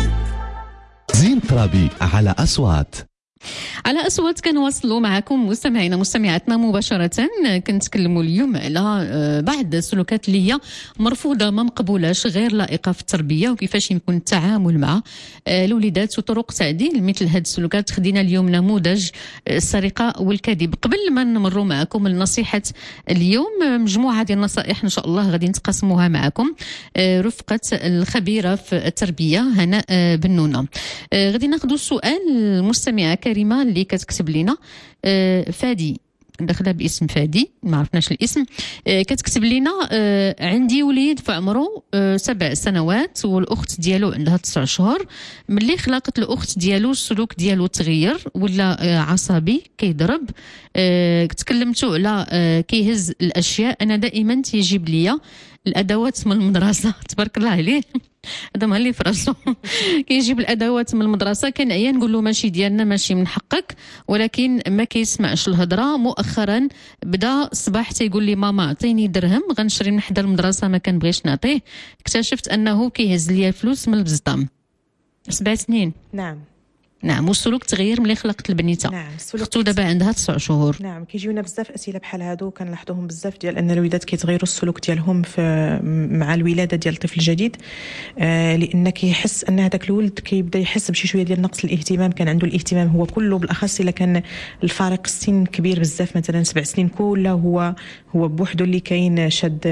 زين ترابي على أصوات. على أصوات كنواصلوا معكم مستمعينا مستمعاتنا مباشرة. كنتكلموا اليوم على بعض السلوكات اللي هي مرفوضة ما مقبولاش غير لائقة في التربية وكيفاش يكون التعامل مع الوليدات وطرق تعديل مثل هذه السلوكات. خدينا اليوم نموذج السرقة والكذب. قبل ما نمروا معكم النصيحة اليوم مجموعة ديال النصائح إن شاء الله غادي نتقاسموها معكم رفقة الخبيرة في التربية هناء بنونة. غادي ناخذوا السؤال المستمعة كريمة اللي كتكتب لنا فادي داخله باسم فادي ما عرفناش الاسم. كتكتب لنا عندي وليد في عمره 7 سنوات والاخت ديالو عندها 9 شهور. ملي خلقت الاخت ديالو السلوك ديالو تغير ولا عصبي كيضرب. تكلمتوا على كيهز الاشياء. انا دائما تيجيب ليا الادوات من المدرسه تبارك الله عليه هذا ما اللي في راسو كيجيب الادوات من المدرسه. كنعيا نقول له ماشي ديالنا ماشي من حقك ولكن ما كيسمعش الهضره. مؤخرا بدا الصباح تيقول لي ماما عطيني درهم غنشري من حدا المدرسه ما كنبغيش نعطيه. اكتشفت انه كيهز ليا الفلوس من البزطام. 7 سنين. نعم والسلوك تغير ملي خلقت البنيته. نعم اختو دابا عندها 9 شهور. نعم كيجيونا بزاف اسئله بحال هادو كنلاحظوهم بزاف ديال ان الوليدات كيتغيروا السلوك ديالهم مع الولاده ديال الطفل الجديد. لان كيحس ان هذاك الولد كيبدا يحس بشي شويه ديال نقص الاهتمام. كان عنده الاهتمام هو كله بالاخص الا كان الفارق السن كبير بزاف مثلا 7 سنين كله هو بوحدو اللي كاين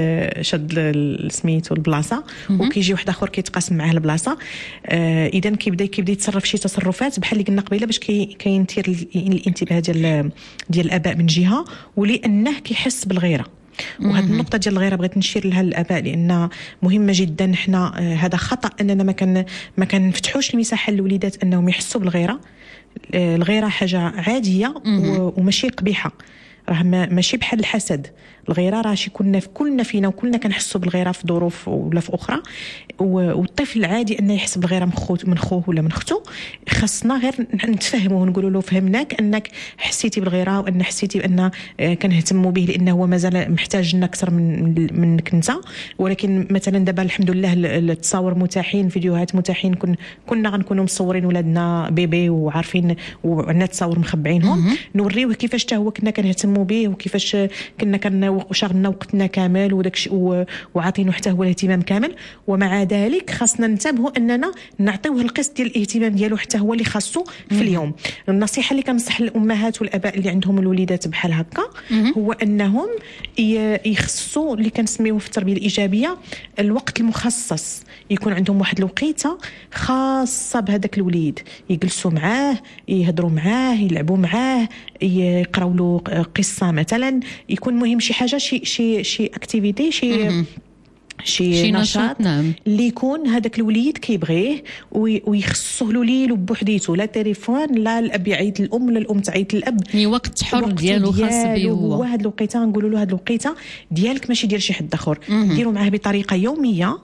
شد سميتو البلاصه وكيجي واحد اخر كيتقاسم معاه البلاصه. اذا كيبدا يتصرف شي تصرفات بحال اللي قلنا قبيله باش كينثير الانتباه ديال الاباء من جهه ولانه كيحس بالغيره. وهذه النقطه ديال الغيره بغيت نشير لها للاباء لان مهمه جدا. حنا هذا خطا اننا ما كنفتحوش المساحه للوليدات انهم يحسوا بالغيره. الغيره حاجه عاديه وماشي قبيحه. راه ماشي بحال الحسد. الغيره راه شي كلنا فينا وكلنا كنحسوا بالغيره في ظروف ولا في اخرى. والطفل العادي انه يحس بالغيره من خوه ولا من اخته. خاصنا غير نتفهموه ونقولوا له فهمناك انك حسيتي بالغيره وان حسيتي بان كنهتموا به لانه هو مازال محتاج لنا اكثر منك انت. ولكن مثلا دابا الحمد لله التصاور متاحين فيديوهات متاحين. كنا غنكونوا مصورين ولادنا بيبي وعارفين وعندنا تصاور مخبعينهم نوريوه كيفاش حتى هو كنا كنهتموا به وكيفاش كنا وشغلنا وقتنا كامل وداكشي وعاطينه حتى هو الاهتمام كامل. ومع ذلك خاصنا ننتبهوا اننا نعطيوه القسط ديال الاهتمام ديالو حتى هو اللي خاصو في اليوم. النصيحه اللي كنصح الامهات والاباء اللي عندهم الوليدات بحال هكا هو انهم يخصوا اللي كنسميوه في التربيه الايجابيه الوقت المخصص. يكون عندهم واحد الوقيته خاصه بهذاك الوليد يجلسوا معاه يهضروا معاه يلعبوا معاه يقراوا له قصه مثلا، يكون مهم شي حاجه شي اكتيفيتي شي نشاط نعم. اللي يكون هذاك الوليد كيبغيه ويخصوه له ليل بوحديته، لا تليفون، لا الاب يعيط للام ولا الام تعيط للاب، يعني وقت حر ديالو خاص به هو. هاد الوقيته نقولوا له هاد الوقيته ديالك ماشي ديال شي حد اخر، ديروا معاه بطريقه يوميه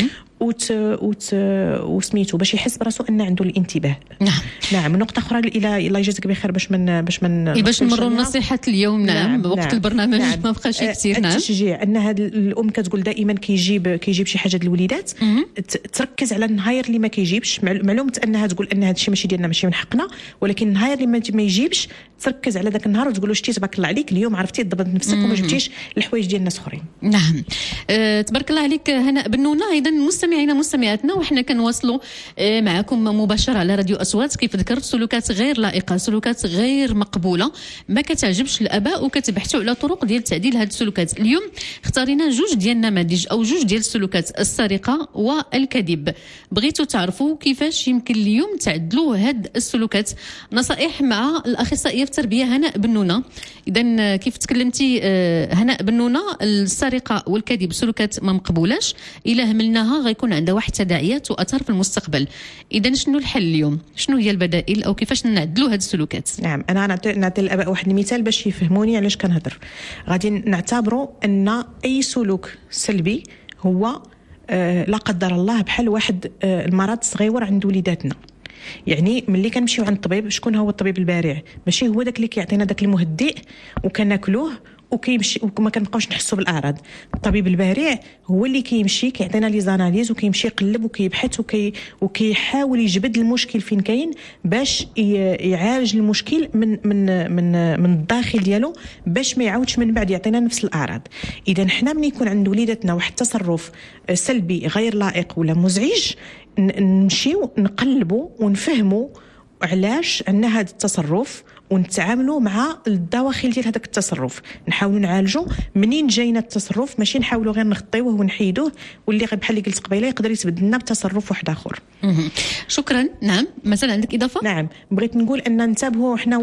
وسميتو باش يحس براسو ان عنده الانتباه. نعم. نقطه اخرى الى الله يجازيك بخير باش نمروا نصيحه اليوم. نعم. وقت البرنامج ما بقاش كثير. نعم. التشجيع ان هاد الام كتقول دائما كيجيب شي حاجه للوليدات، تركز على النهار اللي ما كيجيبش. معلومه انها تقول ان هذا الشيء ماشي ديالنا، ماشي من حقنا، ولكن النهار اللي ما يجيبش تركز على ذاك النهار وتقول له شتي تبارك الله عليك اليوم عرفتي تضبط نفسك وما جبتيش الحوايج ديال الناس اخرين. نعم. تبارك الله عليك هناء بنونه. ايضا مستمعينا مستمعاتنا، وحنا كنواصلوا معكم مباشره على راديو اصوات. كيف ذكرت سلوكات غير لائقه، سلوكات غير مقبوله، ما كتعجبش الاباء، وكتبحثوا على طرق ديال تعديل هذه السلوكات. اليوم اختارينا جوج ديال النماذج او جوج ديال السلوكات: السرقه والكذب. بغيتوا تعرفوا كيفاش يمكن اليوم تعدلوا هذه السلوكات. نصائح مع الاخصائيه في التربيه هناء بنونه. اذا كيف تكلمتي هناء بنونه، السرقه والكذب سلوكات ما مقبولاش، الا هملناها غيكون عندها واحد تداعيات واثار في المستقبل. اذا شنو الحل اليوم؟ شنو هي البدائل او كيفاش نعدلوا هذه السلوكات؟ نعم. انا نعطي الاباء واحد المثال باش يفهموني علاش كنهضر. غادي نعتبروا ان اي سلوك سلبي هو لا قدر الله بحال واحد المرض صغيور عند وليداتنا. يعني ملي كنمشيو عند الطبيب، شكون هو الطبيب البارع؟ ماشي هو داك اللي كيعطينا داك المهدئ وكناكلوه وكيمشي وما كنبقاوش نحسوا بالاعراض. الطبيب البارع هو اللي كيمشي كيعطينا لي زاناليز وكيمشي يقلب وكيبحث وكيحاول يجبد المشكل فين كاين باش يعالج المشكل من الداخل ديالو باش ما يعاودش من بعد يعطينا نفس الاعراض. اذا حنا ملي يكون عند وليداتنا واحد التصرف سلبي غير لائق ولا مزعج، نمشيو نقلبوا ونفهموا علاش عندنا هذا التصرف ونتعاملوا مع الدواخل ديال هذاك التصرف، نحاولوا نعالجوا منين جاينا التصرف، ماشي نحاولوا غير نخطيوه ونحيدوه واللي بحال اللي قلت قبيله يقدر يتبدل لنا بتصرف واحد اخر. شكرا. نعم. مثلا عندك اضافه؟ نعم. بغيت نقول ان ننتبهوا حنا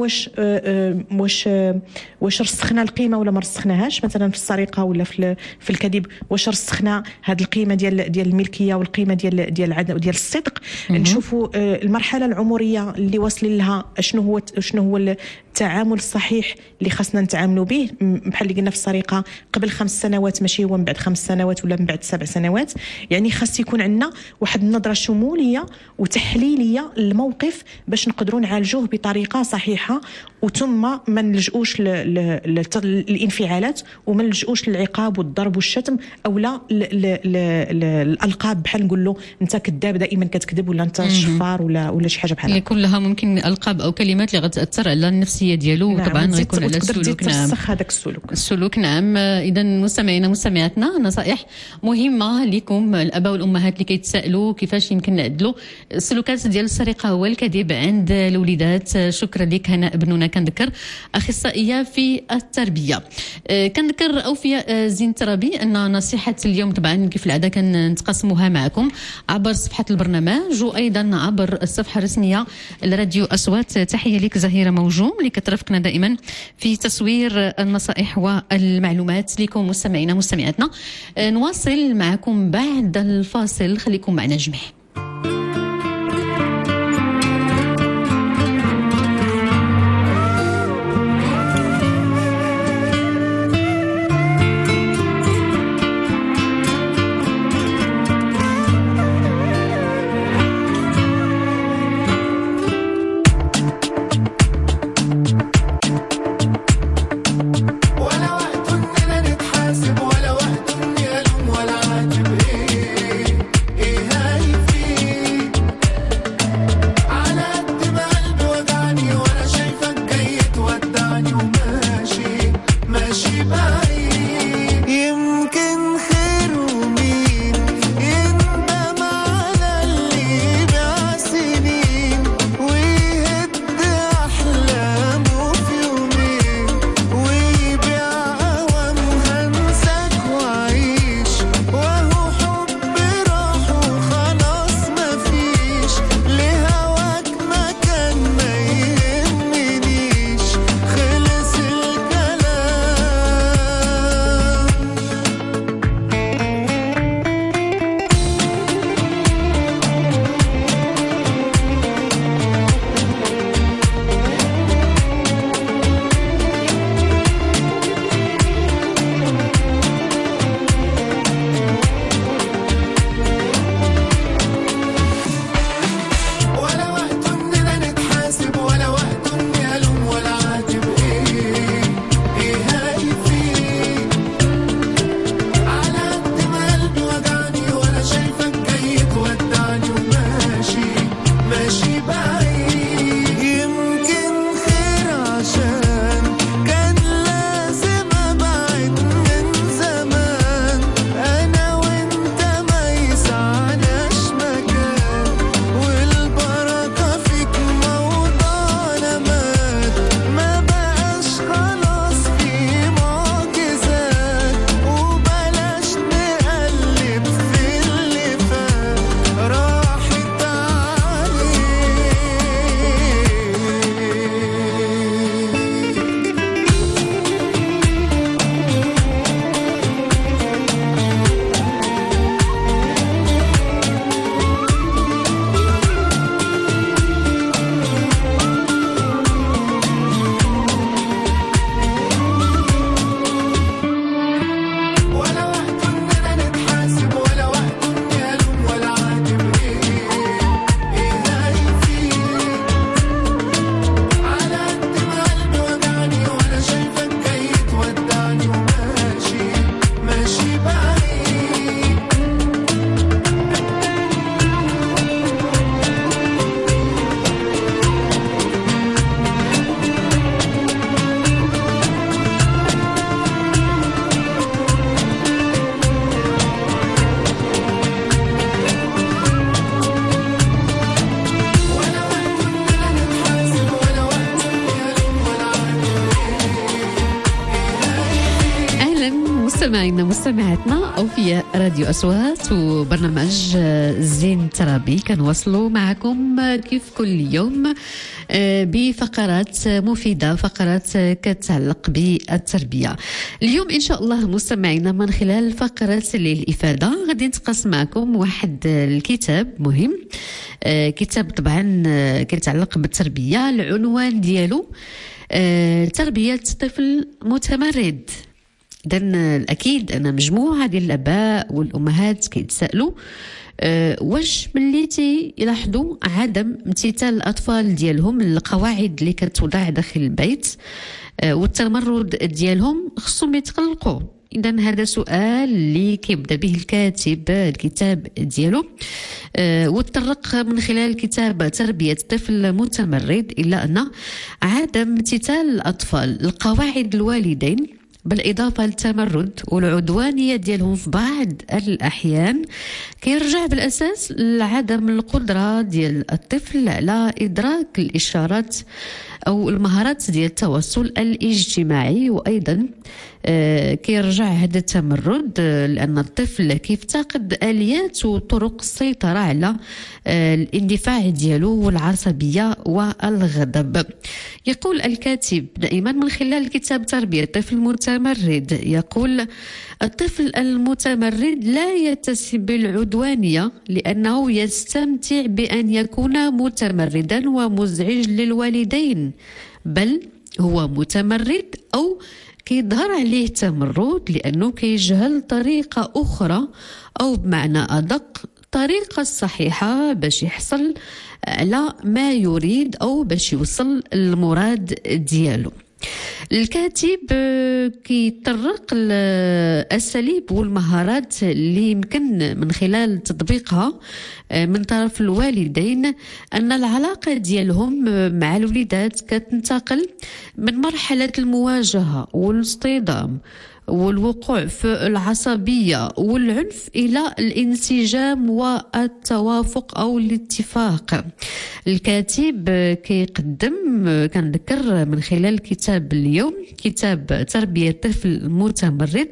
واش رسخنا القيمه ولا ما رسخناهاش. مثلا في السرقه ولا في الكذب، واش رسخنا هذه القيمه ديال الملكيه والقيمه ديال العدل وديال الصدق. نشوفوا المرحله العمريه اللي واصلين لها شنو هو التعامل الصحيح اللي خاصنا نتعاملوا به. بحال اللي قلنا في السرقه قبل 5 سنوات ماشي هو من بعد 5 سنوات ولا من بعد 7 سنوات. يعني خاص يكون عندنا واحد النظره شموليه وتحليليه للموقف باش نقدروا نعالجوه بطريقه صحيحه، وثم ما نلجؤوش للانفعالات وما نلجؤوش للعقاب والضرب والشتم او لا الالقاب بحال نقول له انت كذاب دائما كتكذب ولا انت شفار ولا شي حاجه بحال هكا. كلها ممكن القاب او كلمات اللي غتاثر على النفسيه ديالو. نعم. طبعا غيكون على السلوك. نعم. هذاك السلوك. نعم. اذا مستمعينا مستمعاتنا، نصائح مهمه لكم الاباء والامهات اللي كيتسائلوا كيفاش يمكن نعدلوا السلوكات ديال السرقه والكذب عند الوليدات. شكرا لك هناء بنونه. كنذكر اخصائيه في التربيه. كنذكر اوفياء زينترابي ان نصيحه اليوم طبعا كيف العاده كنتقاسموها معكم عبر صفحه البرنامج وايضا عبر الصفحه الرسميه لراديو اصوات. تحيه لك زهيره موجوم اللي كترافقنا دائما في تصوير النصائح والمعلومات لكم مستمعينا مستمعاتنا. نواصل معكم بعد الفاصل، خليكم معنا جميع. ولا وقت اني الوم ولا عاتب. ايه هاي مستمعينا مستمعاتنا أوفياء راديو أصوات وبرنامج زين ترابي كنواصلوا معكم كيف كل يوم بفقرات مفيدة، فقرات كتعلق بالتربية. اليوم إن شاء الله مستمعينا من خلال فقرات للإفادة غادي نتقاسم معكم واحد الكتاب مهم، كتاب طبعا كيتعلق بالتربية. العنوان ديالو تربية طفل متمرد. إذن الأكيد أن مجموعة ديال الآباء والأمهات كيتسائلوا واش ملي تيلاحظوا عدم امتثال الأطفال ديالهم للقواعد اللي كتوضع داخل البيت والتمرد ديالهم خصهم يتقلقوا. إذن هذا سؤال اللي كيبدا به الكاتب الكتاب ديالو، وتطرق من خلال كتاب تربية طفل متمرد إلى أن عدم امتثال الأطفال لقواعد الوالدين بالإضافة للتمرد والعدوانية ديالهم في بعض الأحيان كيرجع بالأساس لعدم القدرة ديال الطفل على إدراك الإشارات أو المهارات ديال التواصل الاجتماعي. وأيضا كيرجع هذا التمرد لأن الطفل كيفتقد آليات وطرق السيطرة على الاندفاع ديالو والعصبية والغضب. يقول الكاتب دائما من خلال كتاب تربية الطفل المتمرد، يقول الطفل المتمرد لا يتسم بالعدوانية لأنه يستمتع بأن يكون متمردا ومزعج للوالدين، بل هو متمرد أو كيظهر عليه تمرد لأنه كيجهل طريقة أخرى أو بمعنى أدق الطريقة الصحيحة باش يحصل على ما يريد أو باش يوصل المراد ديالو. الكاتب كيطرق الأساليب والمهارات اللي يمكن من خلال تطبيقها من طرف الوالدين أن العلاقة ديالهم مع الوليدات كتنتقل من مرحلة المواجهة والاصطدام والوقوع في العصبية والعنف إلى الانسجام والتوافق أو الاتفاق. الكاتب كيقدم كنذكر من خلال كتاب اليوم كتاب تربية الطفل المتمرد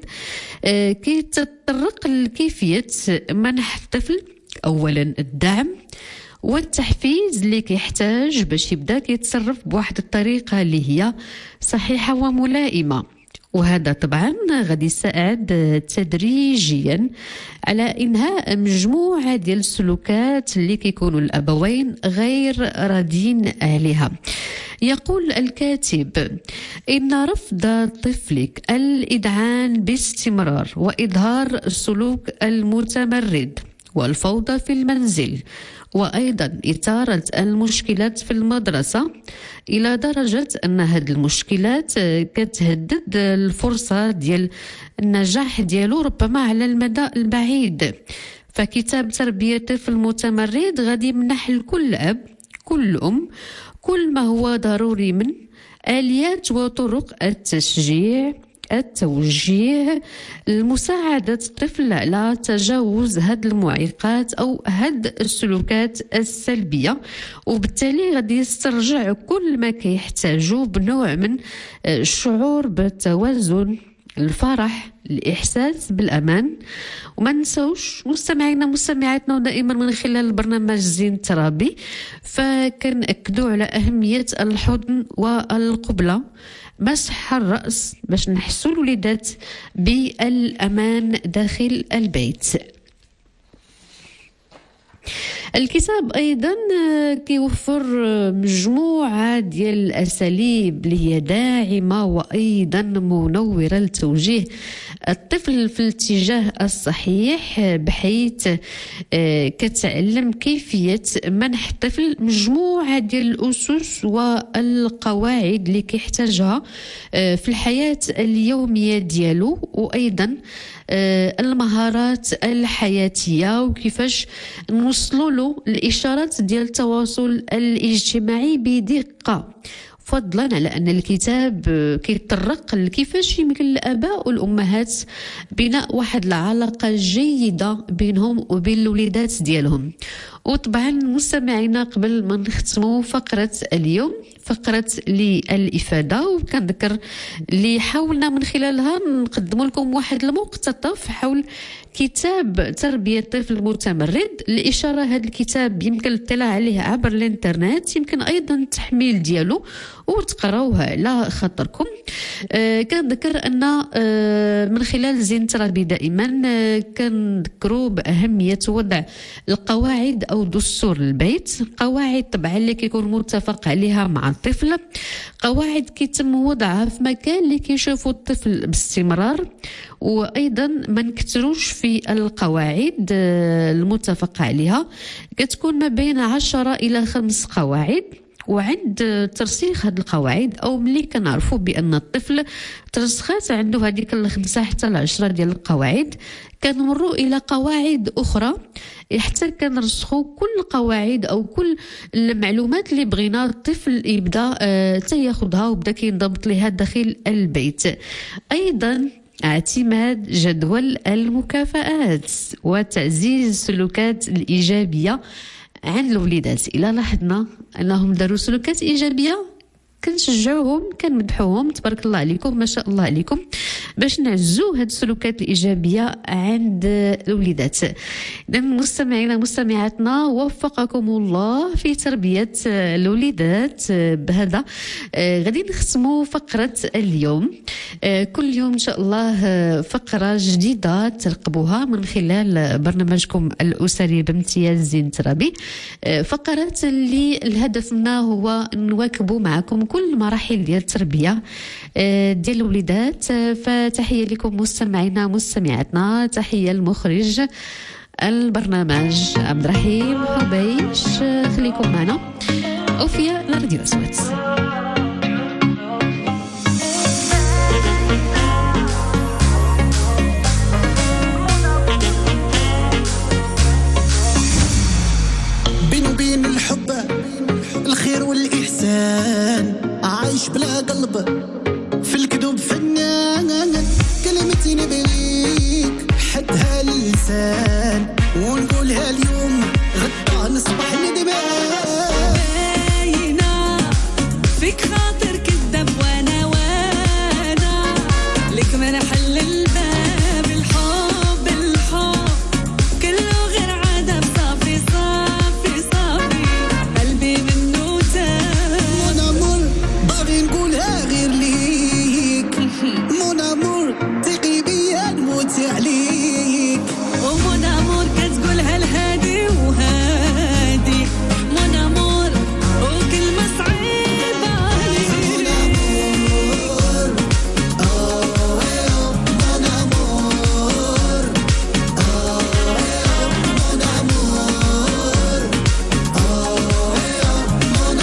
كيتطرق لكيفية منح الطفل أولا الدعم والتحفيز اللي كيحتاج باش يبدا كيتصرف بواحد الطريقة اللي هي صحيحة وملائمة، وهذا طبعا غادي يساعد تدريجيا على إنهاء مجموعة ديال السلوكات اللي كيكونوا الأبوين غير راضين عليها. يقول الكاتب إن رفض طفلك الإذعان باستمرار وإظهار السلوك المتمرد والفوضى في المنزل وأيضا إثارة المشكلات في المدرسة إلى درجة أن هذه المشكلات كتهدد الفرصة ديال النجاح ديالو ربما على المدى البعيد. فكتاب تربية الطفل المتمرد غادي يمنح لكل أب كل أم كل ما هو ضروري من آليات وطرق التشجيع التوجيه لمساعدة الطفل على تجاوز هاد المعيقات أو هاد السلوكات السلبية، وبالتالي غادي يسترجع كل ما كيحتاجه بنوع من الشعور بالتوازن، الفرح، الإحساس بالأمان. وما نسوش مستمعينا مستمعاتنا دائما من خلال البرنامج زين الترابي فكنأكدوا على أهمية الحضن والقبلة، مسح الرأس باش نحسوا الوليدات بالأمان داخل البيت. الكتاب أيضا كيوفر مجموعة ديال الأساليب اللي هي داعمة وأيضا منورة لتوجيه الطفل في الاتجاه الصحيح، بحيث كتعلم كيفية منح الطفل مجموعة ديال الأسس والقواعد اللي كيحتاجها في الحياة اليومية ديالو، وأيضا المهارات الحياتية وكيفاش نوصلوا له الإشارات ديال التواصل الاجتماعي بدقة، فضلا على أن الكتاب كيتطرق لكيفاش يمكن الآباء والأمهات بناء واحد العلاقة جيدة بينهم وبين الوليدات ديالهم. وطبعا مستمعينا قبل ما نختموا فقرة اليوم، فقرة للإفادة، وكنذكر اللي حاولنا من خلالها نقدم لكم واحد المقتطف حول كتاب تربية الطفل المتمرد. الإشارة هذا الكتاب يمكن الاطلاع عليه عبر الانترنت، يمكن أيضا التحميل ديالو وتقراوه على خاطركم. كنذكر أن من خلال زين تربي دائما كنذكروا بأهمية وضع القواعد أو دستور البيت. قواعد طبعا اللي كيكون متفق عليها مع الطفل، قواعد كيتم وضعها في مكان اللي كيشوفوا الطفل باستمرار، وأيضا ما نكتروش في القواعد المتفق عليها. كتكون ما بين 10 إلى 5 قواعد، وعند ترسيخ هذه القواعد او ملي كنعرفوا بان الطفل ترسخات عنده هذيك ال5 حتى ل10 ديال القواعد، كنمروا الى قواعد اخرى حتى كنرسخوا كل القواعد او كل المعلومات اللي بغينا الطفل يبدا تياخذها وبدا كينضبط لها داخل البيت. ايضا اعتماد جدول المكافآت وتعزيز السلوكات الإيجابية عند الوليدات. إلا لاحظنا أنهم داروا سلوكات إيجابية كنشجعوهم، كنمدحوهم، تبارك الله عليكم ما شاء الله عليكم، باش نعزوا هاد السلوكات الإيجابية عند الوليدات. إذن مستمعينا مستمعاتنا وفقكم الله في تربية الوليدات. بهذا غادي نختموا فقرة اليوم. كل يوم إن شاء الله فقرة جديدة ترقبوها من خلال برنامجكم الأسري بامتياز زين تربي. فقرات اللي الهدف منها هو نواكبوا معكم كل مراحل ديال التربية ديال الوليدات. فتحية لكم مستمعينا مستمعاتنا، تحية المخرج البرنامج عبد الرحيم حبيش. خليكم معنا أوفياء لراديو أصوات. بيني وبين الحب الخير والإحسان، عايش بلا قلب في الكذوب فنان، كلمتي نبغيك حدها للسان، ونقولها اليوم غدا نصبح ندمان. باينة فيك خاطر كذاب وانا لك من حل الباب، الحب الحب كله غير عدم، صافي صافي صافي قلبي منه تاب. مون امور باغي نقولها غير ليك، مون امور ثقي بيا نموت عليك، ومون امور كتقولها الهادي وهادي، مون امور وكلمة صعيبة عليك. مون امور مون امور مون امور مون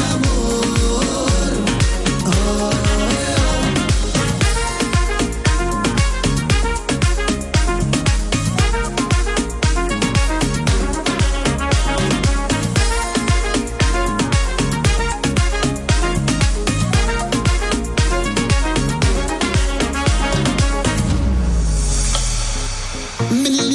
من